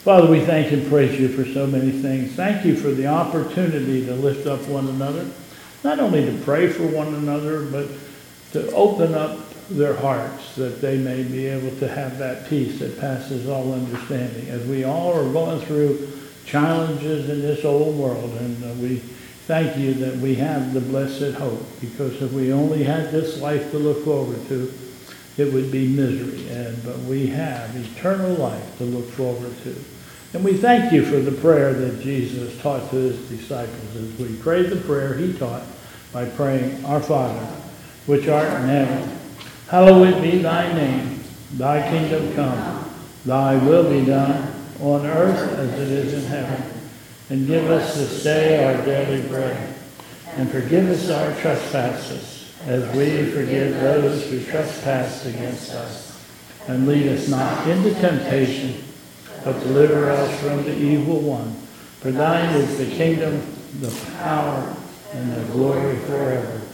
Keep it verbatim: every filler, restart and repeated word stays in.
Father, we thank and praise you for so many things. Thank you for the opportunity to lift up one another, not only to pray for one another, but to open up their hearts that they may be able to have that peace that passes all understanding. As we all are going through challenges in this old world, and uh, we thank you that we have the blessed hope, because if we only had this life to look forward to, it would be misery. And but we have eternal life to look forward to. And we thank you for the prayer that Jesus taught to his disciples as we prayed the prayer he taught by praying, Our Father, which art in heaven, hallowed be thy name. Thy kingdom come. Thy will be done on earth as it is in heaven. And give us this day our daily bread. And forgive us our trespasses, as we forgive those who trespass against us. And lead us not into temptation, but deliver us from the evil one. For thine is the kingdom, the power, and the glory forever.